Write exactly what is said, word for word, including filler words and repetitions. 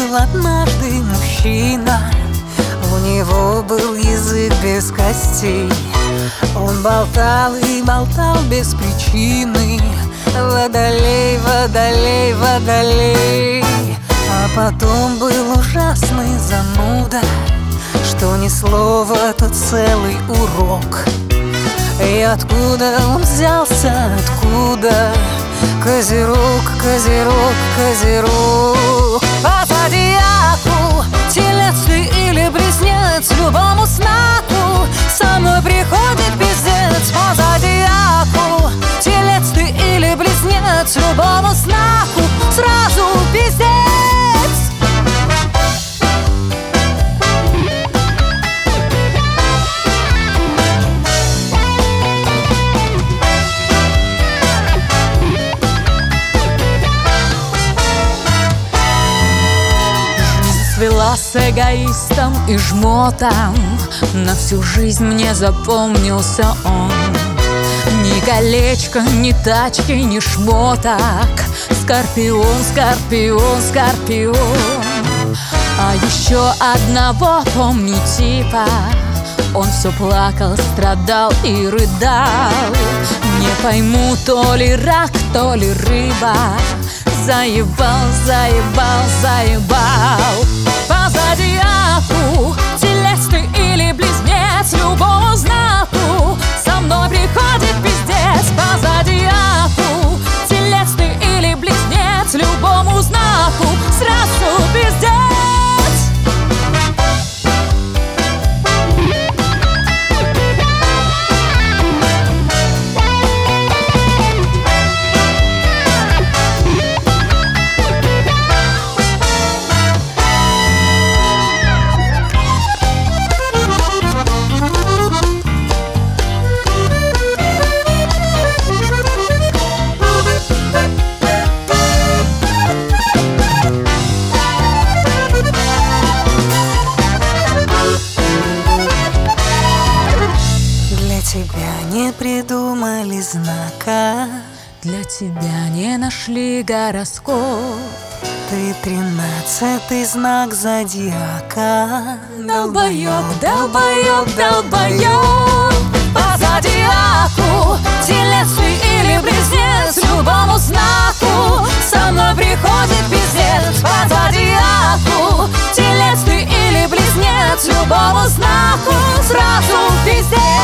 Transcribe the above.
Жил однажды мужчина, у него был язык без костей. Он болтал и болтал без причины: водолей, водолей, водолей. А потом был ужасный зануда, что ни слова, то целый урок. И откуда он взялся, откуда? Козерог, козерог, козерог. По зодиаку телец ты или близнец, любому знаку со мной приходит пиздец. По зодиаку телец ты или близнец, любому знаку сразу пиздец. Свела с эгоистом и жмотом, на всю жизнь мне запомнился он. Ни колечко, ни тачки, ни шмоток. Скорпион, скорпион, скорпион. А еще одного помню типа. Он все плакал, страдал и рыдал. Не пойму, то ли рак, то ли рыба. Заебал, заебал, заебал. По зодиаку телец ты или близнец, любому знаку со мной приходит пиздец. По зодиаку телец ты или близнец, любому знаку сразу пиздец. Тебя не придумали знака, для тебя не нашли гороскоп. Ты тринадцатый знак зодиака. Долбоёб, долбоёб, долбоёб. По зодиаку телец ты или близнец, любому знаку со мной приходит пиздец. По зодиаку телец ты или близнец, любому знаку сразу пиздец.